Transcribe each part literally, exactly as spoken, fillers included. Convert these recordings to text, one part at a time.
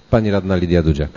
Pani radna Lidia Dudziak.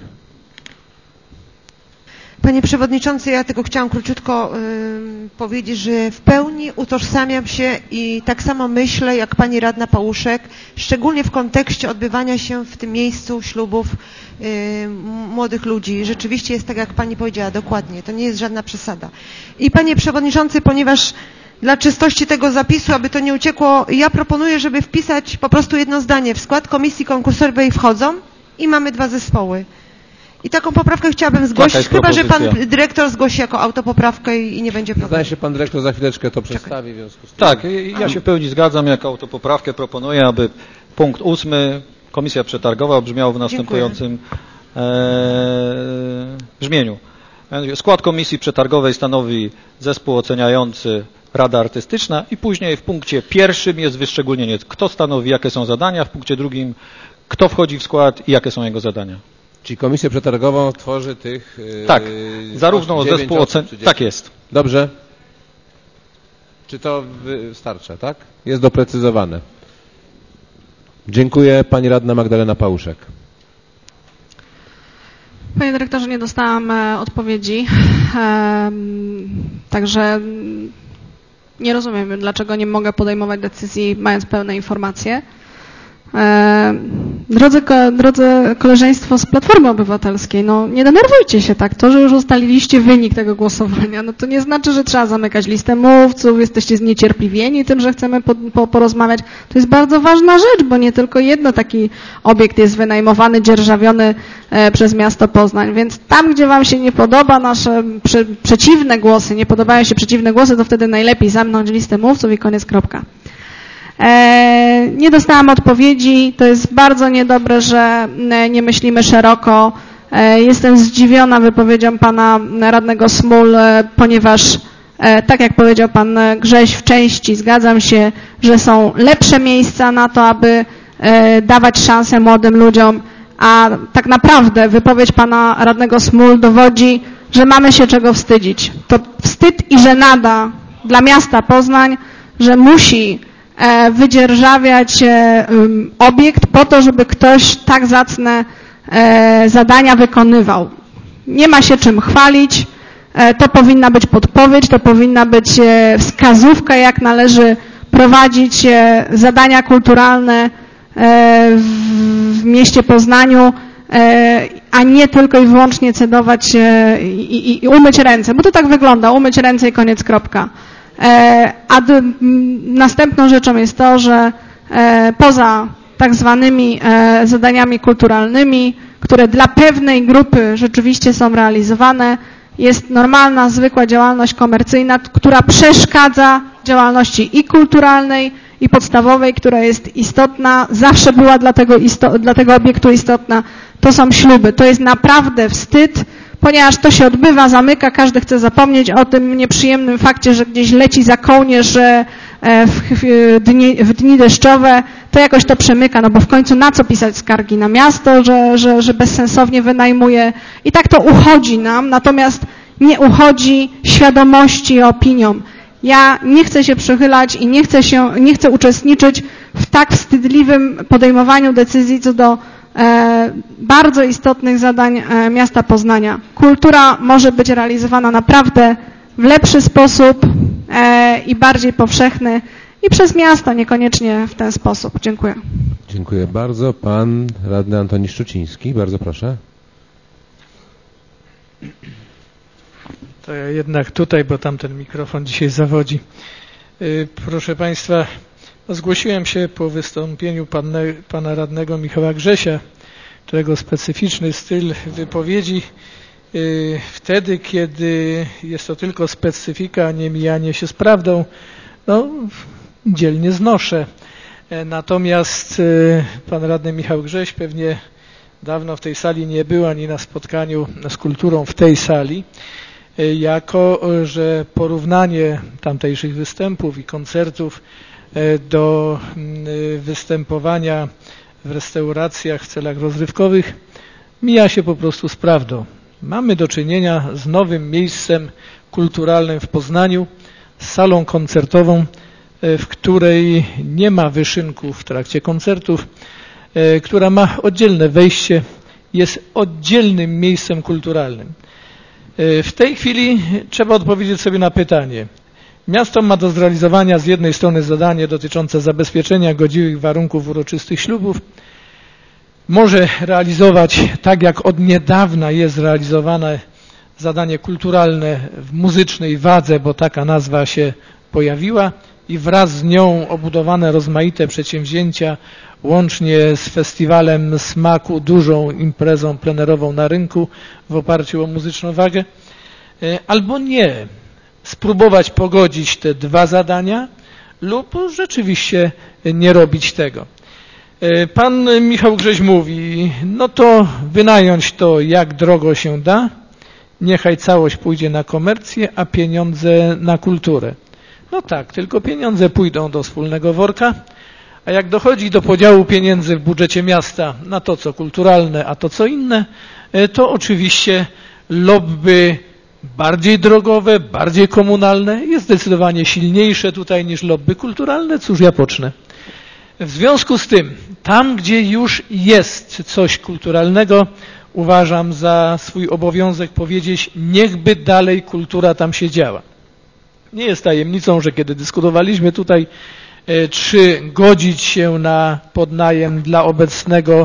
Panie Przewodniczący, ja tylko chciałam króciutko y, powiedzieć, że w pełni utożsamiam się i tak samo myślę jak Pani Radna Pałuszek, szczególnie w kontekście odbywania się w tym miejscu ślubów y, młodych ludzi. Rzeczywiście jest tak, jak Pani powiedziała, dokładnie, to nie jest żadna przesada. I Panie Przewodniczący, ponieważ dla czystości tego zapisu, aby to nie uciekło, ja proponuję, żeby wpisać po prostu jedno zdanie. W skład komisji konkursowej wchodzą i mamy dwa zespoły. I taką poprawkę chciałabym zgłosić, chyba że pan dyrektor zgłosi jako autopoprawkę i, i nie będzie problemu. Zdaje się, pan dyrektor za chwileczkę to przedstawi. W związku z tym. Tak, ja się w pełni zgadzam. Jako autopoprawkę proponuję, aby punkt ósmy, komisja przetargowa, brzmiał w następującym e, brzmieniu. Skład komisji przetargowej stanowi zespół oceniający Rada Artystyczna i później w punkcie pierwszym jest wyszczególnienie, kto stanowi, jakie są zadania, w punkcie drugim, kto wchodzi w skład i jakie są jego zadania. Czyli komisję przetargową tworzy tych... Tak, yy, zarówno zespół ocen... Tak jest. Dobrze. Czy to wystarcza, tak? Jest doprecyzowane. Dziękuję. Pani radna Magdalena Pałuszek. Panie dyrektorze, nie dostałam e, odpowiedzi, e, także nie rozumiem, dlaczego nie mogę podejmować decyzji, mając pełne informacje. E, drodzy, ko, drodzy koleżeństwo z Platformy Obywatelskiej, no nie denerwujcie się tak. To, że już ustaliliście wynik tego głosowania, no to nie znaczy, że trzeba zamykać listę mówców, jesteście zniecierpliwieni tym, że chcemy po, po, porozmawiać. To jest bardzo ważna rzecz, bo nie tylko jedno taki obiekt jest wynajmowany, dzierżawiony e, przez miasto Poznań, więc tam, gdzie wam się nie podoba nasze prze, przeciwne głosy, nie podobają się przeciwne głosy, to wtedy najlepiej zamknąć listę mówców i koniec, kropka. Nie dostałam odpowiedzi, to jest bardzo niedobre, że nie myślimy szeroko. Jestem zdziwiona wypowiedzią pana radnego Smul, ponieważ tak jak powiedział pan Grześ w części, zgadzam się, że są lepsze miejsca na to, aby dawać szansę młodym ludziom, a tak naprawdę wypowiedź pana radnego Smul dowodzi, że mamy się czego wstydzić. To wstyd i żenada dla miasta Poznań, że musi wydzierżawiać obiekt po to, żeby ktoś tak zacne zadania wykonywał. Nie ma się czym chwalić, to powinna być podpowiedź, to powinna być wskazówka, jak należy prowadzić zadania kulturalne w mieście Poznaniu, a nie tylko i wyłącznie cedować i, i, i umyć ręce, bo to tak wygląda, umyć ręce i koniec, kropka. A następną rzeczą jest to, że poza tak zwanymi zadaniami kulturalnymi, które dla pewnej grupy rzeczywiście są realizowane, jest normalna, zwykła działalność komercyjna, która przeszkadza działalności i kulturalnej, i podstawowej, która jest istotna, zawsze była dla tego, isto, dla tego obiektu istotna. To są śluby. To jest naprawdę wstyd, ponieważ to się odbywa, zamyka, każdy chce zapomnieć o tym nieprzyjemnym fakcie, że gdzieś leci za kołnierz w dni, w dni deszczowe, to jakoś to przemyka, no bo w końcu na co pisać skargi? Na miasto, że, że, że bezsensownie wynajmuje i tak to uchodzi nam, natomiast nie uchodzi świadomości, opiniom. Ja nie chcę się przychylać i nie chcę, się, nie chcę uczestniczyć w tak wstydliwym podejmowaniu decyzji co do e, bardzo istotnych zadań e, miasta Poznania. Kultura może być realizowana naprawdę w lepszy sposób e, i bardziej powszechny i przez miasto, niekoniecznie w ten sposób. Dziękuję. Dziękuję bardzo. Pan radny Antoni Szczuciński. Bardzo proszę. To ja jednak tutaj, bo tamten mikrofon dzisiaj zawodzi. Proszę Państwa, zgłosiłem się po wystąpieniu pana, pana radnego Michała Grzesia, którego specyficzny styl wypowiedzi wtedy, kiedy jest to tylko specyfika, a nie mijanie się z prawdą, no dzielnie znoszę. Natomiast pan radny Michał Grześ pewnie dawno w tej sali nie był, ani na spotkaniu z kulturą w tej sali, jako że porównanie tamtejszych występów i koncertów do występowania w restauracjach w celach rozrywkowych mija się po prostu z prawdą. Mamy do czynienia z nowym miejscem kulturalnym w Poznaniu, z salą koncertową, w której nie ma wyszynków w trakcie koncertów, która ma oddzielne wejście jest oddzielnym miejscem kulturalnym. W tej chwili trzeba odpowiedzieć sobie na pytanie. Miasto ma do zrealizowania z jednej strony zadanie dotyczące zabezpieczenia godziwych warunków uroczystych ślubów. Może realizować, tak jak od niedawna jest realizowane zadanie kulturalne w muzycznej wadze, bo taka nazwa się pojawiła i wraz z nią obudowane rozmaite przedsięwzięcia, łącznie z festiwalem smaku, dużą imprezą plenerową na rynku w oparciu o muzyczną wagę, albo nie. Spróbować pogodzić te dwa zadania lub rzeczywiście nie robić tego. Pan Michał Grześ mówi, no to wynająć to jak drogo się da, niechaj całość pójdzie na komercję, a pieniądze na kulturę. No tak, tylko pieniądze pójdą do wspólnego worka, a jak dochodzi do podziału pieniędzy w budżecie miasta na to, co kulturalne, a to, co inne, to oczywiście lobby bardziej drogowe, bardziej komunalne jest zdecydowanie silniejsze tutaj niż lobby kulturalne. Cóż ja pocznę. W związku z tym, tam gdzie już jest coś kulturalnego, uważam za swój obowiązek powiedzieć, niechby dalej kultura tam się działa. Nie jest tajemnicą, że kiedy dyskutowaliśmy tutaj, czy godzić się na podnajem dla obecnego,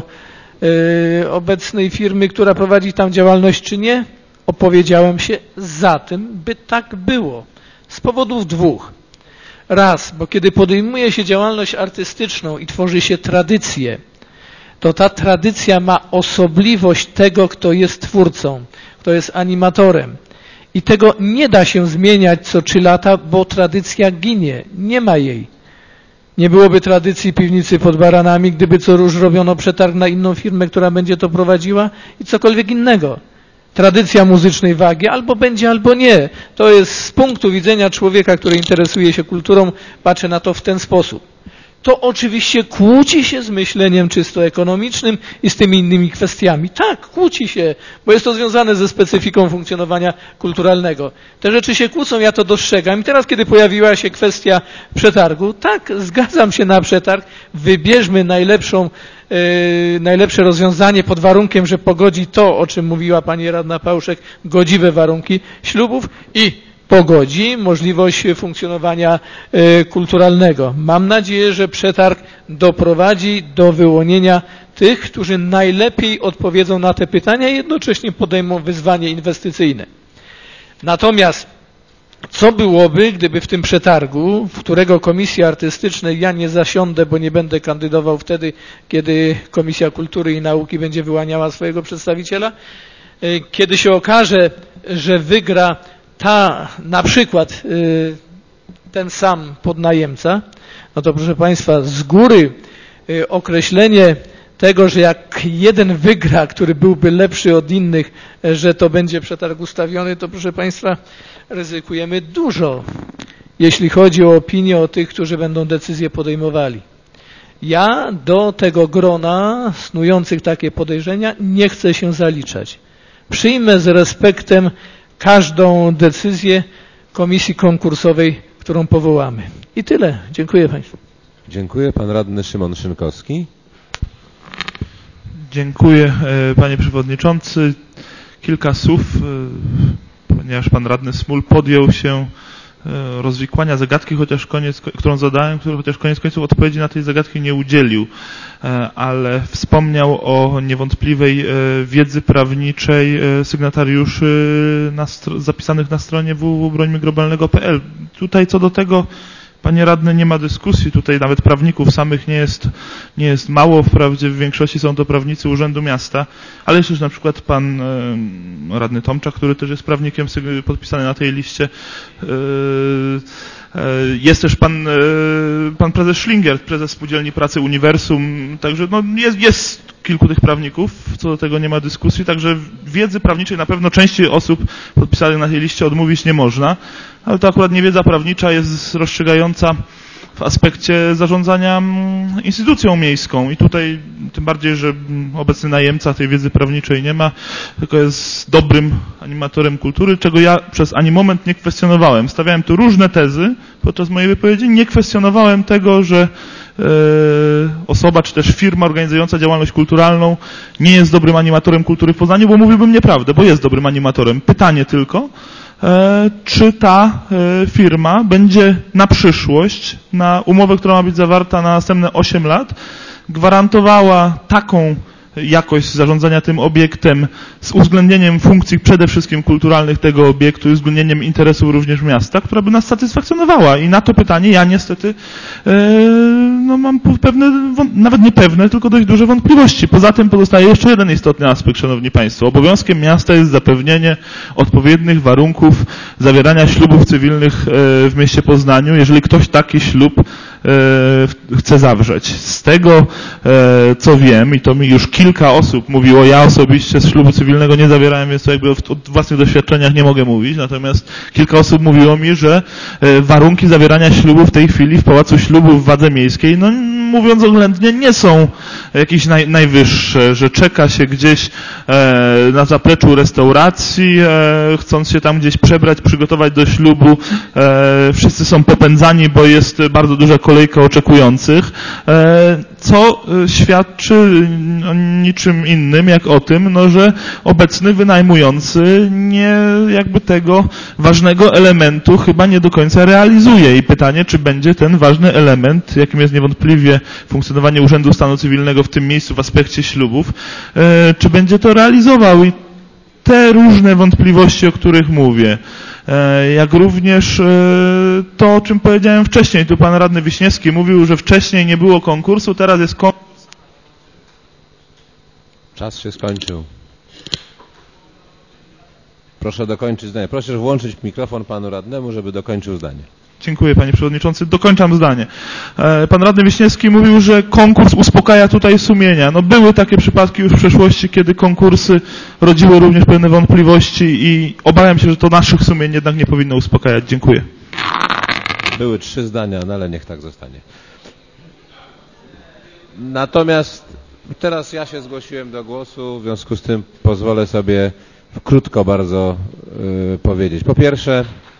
obecnej firmy, która prowadzi tam działalność, czy nie, opowiedziałem się za tym, by tak było. Z powodów dwóch. Raz, bo kiedy podejmuje się działalność artystyczną i tworzy się tradycję, to ta tradycja ma osobliwość tego, kto jest twórcą, kto jest animatorem. I tego nie da się zmieniać co trzy lata, bo tradycja ginie. Nie ma jej. Nie byłoby tradycji piwnicy pod Baranami, gdyby co róż robiono przetarg na inną firmę, która będzie to prowadziła i cokolwiek innego. Tradycja muzycznej wagi albo będzie, albo nie. To jest z punktu widzenia człowieka, który interesuje się kulturą, patrzę na to w ten sposób. To oczywiście kłóci się z myśleniem czysto ekonomicznym i z tymi innymi kwestiami. Tak, kłóci się, bo jest to związane ze specyfiką funkcjonowania kulturalnego. Te rzeczy się kłócą, ja to dostrzegam. I teraz, kiedy pojawiła się kwestia przetargu, tak, zgadzam się na przetarg, wybierzmy najlepszą, yy, najlepsze rozwiązanie pod warunkiem, że pogodzi to, o czym mówiła pani radna Pałuszek, godziwe warunki ślubów i pogodzi możliwość funkcjonowania y, kulturalnego. Mam nadzieję, że przetarg doprowadzi do wyłonienia tych, którzy najlepiej odpowiedzą na te pytania i jednocześnie podejmą wyzwanie inwestycyjne. Natomiast co byłoby, gdyby w tym przetargu, w którego Komisji Artystycznej ja nie zasiądę, bo nie będę kandydował wtedy, kiedy Komisja Kultury i Nauki będzie wyłaniała swojego przedstawiciela, y, kiedy się okaże, że wygra ta na przykład y, ten sam podnajemca, no to proszę Państwa, z góry y, określenie tego, że jak jeden wygra, który byłby lepszy od innych, że to będzie przetarg ustawiony, to proszę Państwa, ryzykujemy dużo, jeśli chodzi o opinię o tych, którzy będą decyzje podejmowali. Ja do tego grona snujących takie podejrzenia nie chcę się zaliczać. Przyjmę z respektem każdą decyzję komisji konkursowej, którą powołamy. I tyle. Dziękuję Państwu. Dziękuję. Pan radny Szymon Szynkowski. Dziękuję Panie Przewodniczący. Kilka słów, ponieważ Pan radny Smul podjął się rozwikłania zagadki, chociaż koniec, którą zadałem, który chociaż koniec końców odpowiedzi na tej zagadki nie udzielił, ale wspomniał o niewątpliwej wiedzy prawniczej sygnatariuszy na zapisanych na stronie w w w kropka brońmy globalnego kropka p l. Tutaj co do tego, Panie radny, nie ma dyskusji. Tutaj nawet prawników samych nie jest, nie jest mało. Wprawdzie w większości są to prawnicy Urzędu Miasta, ale jest już na przykład pan e, radny Tomczak, który też jest prawnikiem podpisany na tej liście. E, e, jest też pan, e, pan prezes Schlinger, prezes Spółdzielni Pracy Uniwersum. Także no, jest, jest kilku tych prawników, co do tego nie ma dyskusji. Także wiedzy prawniczej na pewno części osób podpisanych na tej liście odmówić nie można. Ale to akurat niewiedza prawnicza jest rozstrzygająca w aspekcie zarządzania instytucją miejską i tutaj tym bardziej, że obecny najemca tej wiedzy prawniczej nie ma, tylko jest dobrym animatorem kultury, czego ja przez ani moment nie kwestionowałem. Stawiałem tu różne tezy podczas mojej wypowiedzi, nie kwestionowałem tego, że osoba, czy też firma organizująca działalność kulturalną nie jest dobrym animatorem kultury w Poznaniu, bo mówiłbym nieprawdę, bo jest dobrym animatorem. Pytanie tylko, czy ta firma będzie na przyszłość, na umowę, która ma być zawarta na następne osiem lat, gwarantowała taką jakość zarządzania tym obiektem z uwzględnieniem funkcji przede wszystkim kulturalnych tego obiektu i uwzględnieniem interesów również miasta, która by nas satysfakcjonowała. I na to pytanie ja niestety yy, no mam pewne, nawet nie pewne, tylko dość duże wątpliwości. Poza tym pozostaje jeszcze jeden istotny aspekt, szanowni państwo. Obowiązkiem miasta jest zapewnienie odpowiednich warunków zawierania ślubów cywilnych w mieście Poznaniu, jeżeli ktoś taki ślub chce zawrzeć. Z tego, co wiem, i to mi już kilka osób mówiło, ja osobiście z ślubu cywilnego nie zawierałem, więc to jakby o własnych doświadczeniach nie mogę mówić, natomiast kilka osób mówiło mi, że warunki zawierania ślubu w tej chwili w Pałacu Ślubów w Wadze Miejskiej, no mówiąc oględnie, nie są jakieś naj, najwyższe, że czeka się gdzieś e, na zapleczu restauracji, e, chcąc się tam gdzieś przebrać, przygotować do ślubu, e, wszyscy są popędzani, bo jest bardzo duża kolejka oczekujących, e, co świadczy o niczym innym, jak o tym, no, że obecny wynajmujący nie jakby tego ważnego elementu chyba nie do końca realizuje. I pytanie, czy będzie ten ważny element, jakim jest niewątpliwie funkcjonowanie Urzędu Stanu Cywilnego w tym miejscu w aspekcie ślubów, e, czy będzie to realizował. I te różne wątpliwości, o których mówię, e, jak również e, to, o czym powiedziałem wcześniej. Tu pan radny Wiśniewski mówił, że wcześniej nie było konkursu, teraz jest konkurs. Czas się skończył. Proszę dokończyć zdanie. Proszę włączyć mikrofon panu radnemu, żeby dokończył zdanie. Dziękuję, panie przewodniczący. Dokończam zdanie. Pan radny Wiśniewski mówił, że konkurs uspokaja tutaj sumienia. No były takie przypadki już w przeszłości, kiedy konkursy rodziły również pewne wątpliwości i obawiam się, że to naszych sumień jednak nie powinno uspokajać. Dziękuję. Były trzy zdania, no ale niech tak zostanie. Natomiast teraz ja się zgłosiłem do głosu, w związku z tym pozwolę sobie krótko bardzo yy, powiedzieć. Po pierwsze,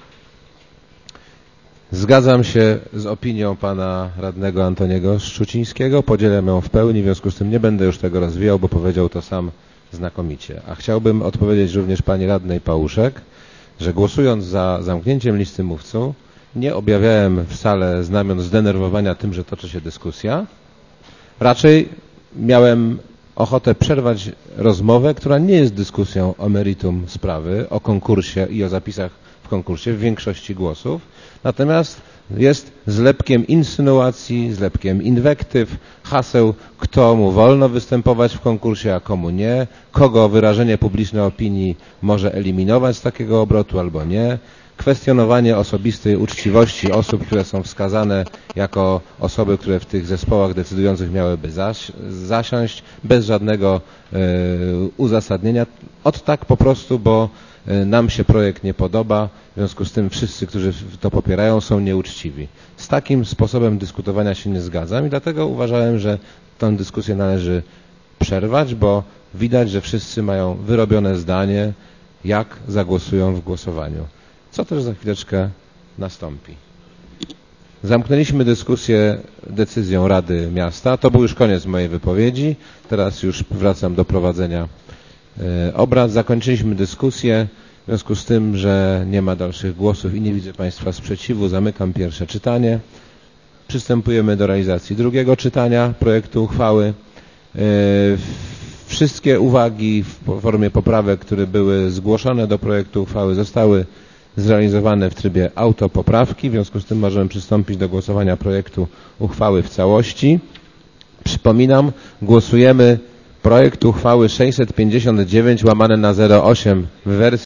zgadzam się z opinią pana radnego Antoniego Szczucińskiego, podzielam ją w pełni, w związku z tym nie będę już tego rozwijał, bo powiedział to sam znakomicie. A chciałbym odpowiedzieć również pani radnej Pałuszek, że głosując za zamknięciem listy mówców, nie objawiałem wcale znamion zdenerwowania tym, że toczy się dyskusja. Raczej miałem ochotę przerwać rozmowę, która nie jest dyskusją o meritum sprawy, o konkursie i o zapisach w konkursie w większości głosów, natomiast jest zlepkiem insynuacji, zlepkiem inwektyw, haseł, kto mu wolno występować w konkursie, a komu nie, kogo wyrażenie publicznej opinii może eliminować z takiego obrotu albo nie, kwestionowanie osobistej uczciwości osób, które są wskazane jako osoby, które w tych zespołach decydujących miałyby zaś, zasiąść bez żadnego y, uzasadnienia. Od tak po prostu, bo y, nam się projekt nie podoba, w związku z tym wszyscy, którzy to popierają, są nieuczciwi. Z takim sposobem dyskutowania się nie zgadzam i dlatego uważałem, że tę dyskusję należy przerwać, bo widać, że wszyscy mają wyrobione zdanie, jak zagłosują w głosowaniu. Co też za chwileczkę nastąpi. Zamknęliśmy dyskusję decyzją Rady Miasta. To był już koniec mojej wypowiedzi. Teraz już wracam do prowadzenia obrad. Zakończyliśmy dyskusję. W związku z tym, że nie ma dalszych głosów i nie widzę państwa sprzeciwu, zamykam pierwsze czytanie. Przystępujemy do realizacji drugiego czytania projektu uchwały. Wszystkie uwagi w formie poprawek, które były zgłoszone do projektu uchwały, zostały zrealizowane w trybie autopoprawki. W związku z tym możemy przystąpić do głosowania projektu uchwały w całości. Przypominam, głosujemy projekt uchwały sześćset pięćdziesiąt dziewięć łamane na zero osiem w wersji